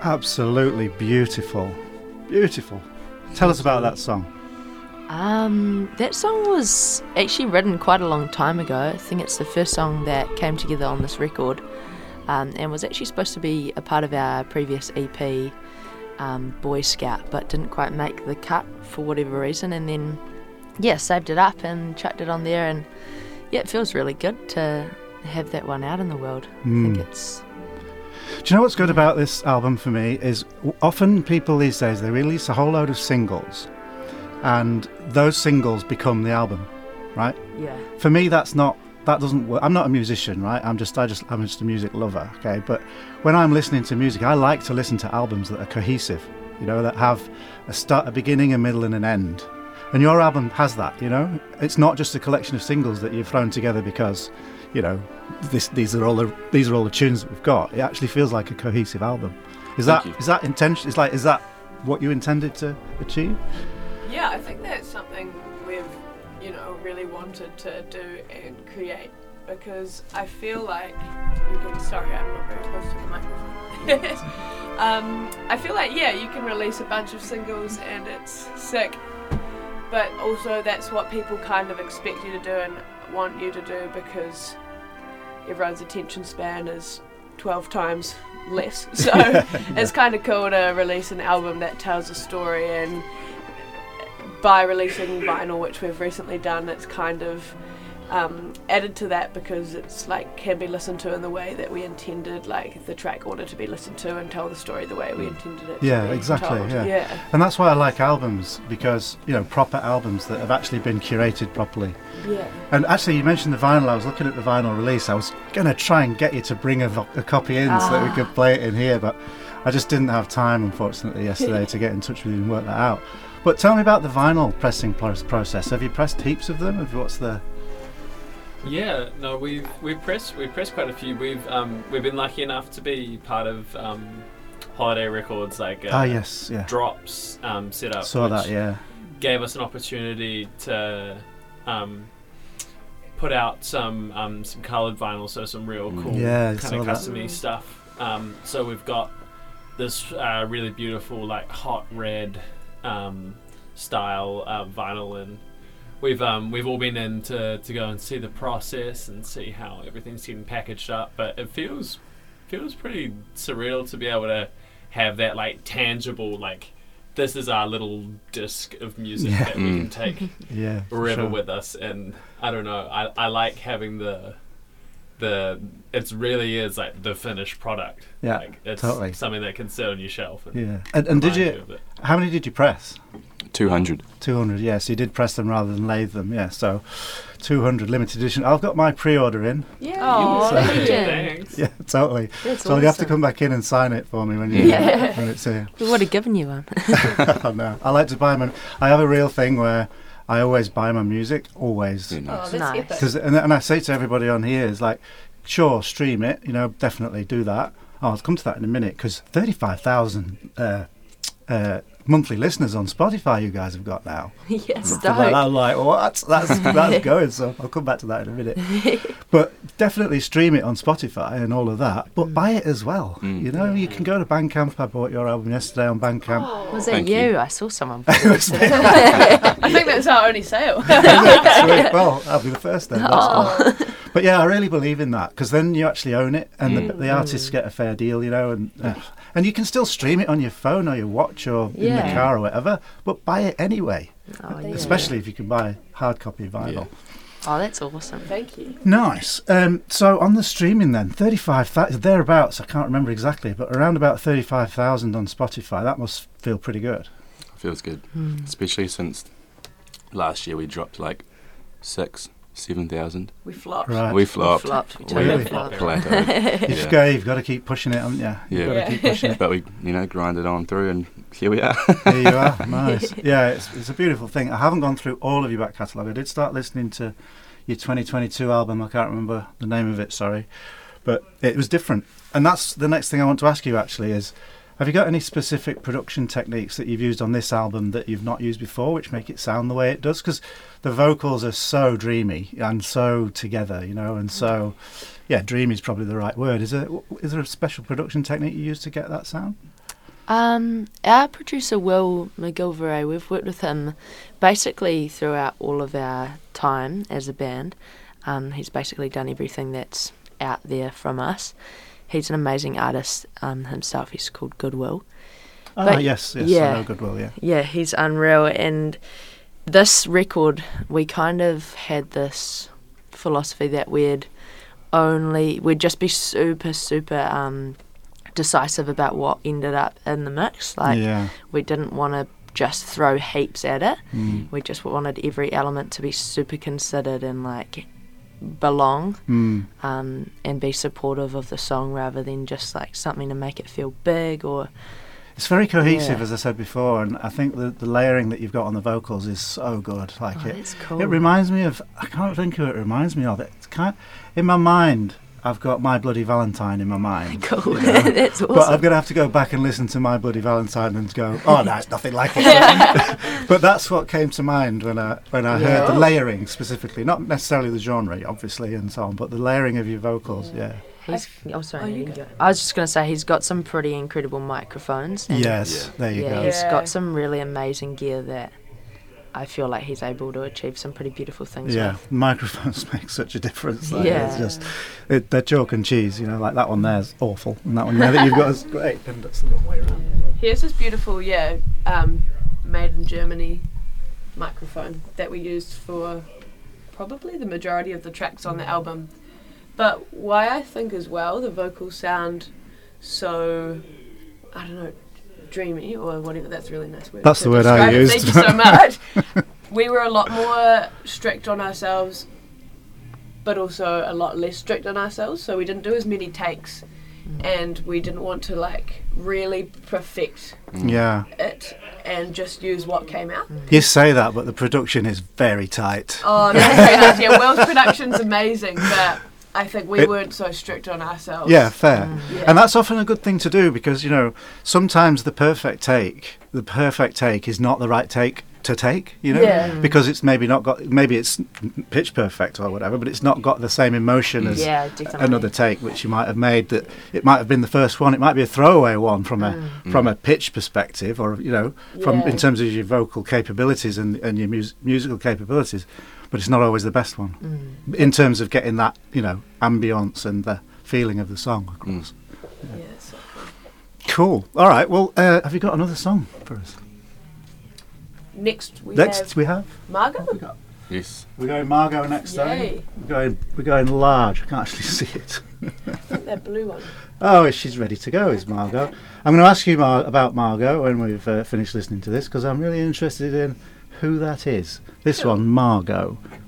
Absolutely beautiful. Beautiful. Tell us about that song. That song was actually written quite a long time ago. I think it's the first song that came together on this record, and was actually supposed to be a part of our previous EP, Boy Scout, but didn't quite make the cut for whatever reason, and then saved it up and chucked it on there, and it feels really good to have that one out in the world. I think it's... Do you know what's good about this album for me is often people these days, they release a whole load of singles and those singles become the album, right? Yeah. For me, that doesn't work. I'm not a musician, right? I'm just a music lover, okay? But when I'm listening to music, I like to listen to albums that are cohesive, that have a start, a beginning, a middle and an end. And your album has that, It's not just a collection of singles that you've thrown together because, these are all the tunes that we've got. It actually feels like a cohesive album. Is that intention? Is that what you intended to achieve? Yeah, I think that's something we've, really wanted to do and create, because I feel like sorry, I'm not very close to the microphone. I feel like you can release a bunch of singles and it's sick, but also that's what people kind of expect you to do and want you to do, because everyone's attention span is 12 times less. So it's kind of cool to release an album that tells a story, and by releasing vinyl, which we've recently done, it's kind of added to that, because it's can be listened to in the way that we intended, the track order to be listened to, and tell the story the way we intended it to be exactly told. yeah. And that's why I like albums, because proper albums that have actually been curated properly. And actually, you mentioned the vinyl. I was looking at the vinyl release. I was going to try and get you to bring a copy in so that we could play it in here, but I just didn't have time, unfortunately, yesterday to get in touch with you and work that out. But tell me about the vinyl pressing process. Have you pressed heaps of them? What's the... Yeah, no, we've pressed quite a few. We've been lucky enough to be part of Holiday Records, yes, yeah. Drops setup. Saw that, yeah. Gave us an opportunity to put out some coloured vinyl, so some real cool kind of custom-y stuff. So we've got this really beautiful hot red style vinyl, and we've all been in to go and see the process and see how everything's getting packaged up. But it feels pretty surreal to be able to have that tangible, this is our little disc of music that we can take wherever with us. And I don't know, I like having it really is the finished product. Yeah, it's totally something that can sit on your shelf. And did you? How many did you press? 200. 200, yeah. So you did press them rather than lathe them, yeah. So 200 limited edition. I've got my pre-order in. Yeah. Oh, thanks. Yeah, totally. That's so awesome. you have to come back in and sign it for me when it's here. We would have given you one. Oh, no. I like to buy them. I have a real thing where I always buy my music, always. Yeah, nice. Oh, that's Nice. epic. And I say to everybody on here is sure, stream it, definitely do that. I'll come to that in a minute, because 35,000 monthly listeners on Spotify you guys have got now. Yes, I'm like, what? That's going, so I'll come back to that in a minute. But definitely stream it on Spotify and all of that, but buy it as well. You can go to Bandcamp. I bought your album yesterday on Bandcamp. Oh, Was it Thank you? you. I saw someone put it. I think that's our only sale. Sweet. Well, I'll be the first then. That's cool. But yeah, I really believe in that, because then you actually own it, and the artists get a fair deal, and you can still stream it on your phone or your watch or in the car or whatever, but buy it anyway. Oh, yeah. Especially if you can buy hard copy vinyl. Yeah. Oh, that's awesome. Thank you. Nice. So on the streaming then, 35,000, thereabouts, I can't remember exactly, but around about 35,000 on Spotify. That must feel pretty good. Feels good, especially since last year we dropped 6,000-7,000. We flopped. Right. We flopped. We totally Really? flopped. Plateaued. You've got to keep pushing it, haven't you? Yeah. You've got to keep pushing it. But we, grinded on through, and here we are. There you are. Nice. Yeah, it's a beautiful thing. I haven't gone through all of your back catalogue. I did start listening to your 2022 album. I can't remember the name of it, sorry. But it was different. And that's the next thing I want to ask you, actually, is have you got any specific production techniques that you've used on this album that you've not used before, which make it sound the way it does? Because the vocals are so dreamy and so together, and so, dreamy is probably the right word. Is there a special production technique you use to get that sound? Our producer Will McGilvray, we've worked with him basically throughout all of our time as a band. He's basically done everything that's out there from us. He's an amazing artist himself. He's called Goodwill. Yes, yeah, I know Goodwill, yeah. Yeah, he's unreal. And this record, we kind of had this philosophy that we'd just be super, super decisive about what ended up in the mix. Like, we didn't want to just throw heaps at it. We just wanted every element to be super considered and like belong and be supportive of the song rather than just like something to make it feel big. Or it's very cohesive, as I said before, and I think the layering that you've got on the vocals is so good. Like it's cool. It reminds me of, I can't think who it reminds me of. In my mind, I've got My Bloody Valentine in my mind. Cool. You know? That's awesome. But I'm going to have to go back and listen to My Bloody Valentine and go, oh no, it's nothing like it. But that's what came to mind when I heard the layering specifically, not necessarily the genre, obviously, and so on, but the layering of your vocals. Yeah. Sorry. I was just going to say he's got some pretty incredible microphones. Yes, there you go. He's got some really amazing gear that I feel like he's able to achieve some pretty beautiful things with. Microphones make such a difference. Like, yeah. It's just, they're chalk and cheese, you know, like that one there's awful, and that one there that you've got is great, and it's a long way around. Here's this beautiful, made in Germany microphone that we used for probably the majority of the tracks on the album. But why I think as well the vocals sound so, I don't know, dreamy or whatever, that's a really nice word. That's the word I used. Thank you so much. We were a lot more strict on ourselves, but also a lot less strict on ourselves, so we didn't do as many takes, and we didn't want to like really perfect it and just use what came out. You say that, but the production is very tight. Oh, that's very nice. Yeah, Will's production's amazing, but I think we weren't so strict on ourselves. Yeah, fair. And that's often a good thing to do because, you know, sometimes the perfect take is not the right take to take, you know, because it's maybe it's pitch perfect or whatever, but it's not got the same emotion as another take which you might have made, that it might have been the first one, it might be a throwaway one from a pitch perspective, or, you know, in terms of your vocal capabilities and your musical capabilities. But it's not always the best one in terms of getting that, you know, ambience and the feeling of the song across. Yeah, so cool. All right. Well, have you got another song for us? Next we have Margot. Yes. We're going Margot next time. Yay. We're going large. I can't actually see it. I think that blue one. Oh, she's ready to go, is Margot. I'm going to ask you about Margot when we've finished listening to this, because I'm really interested in who that is. This one, Margot.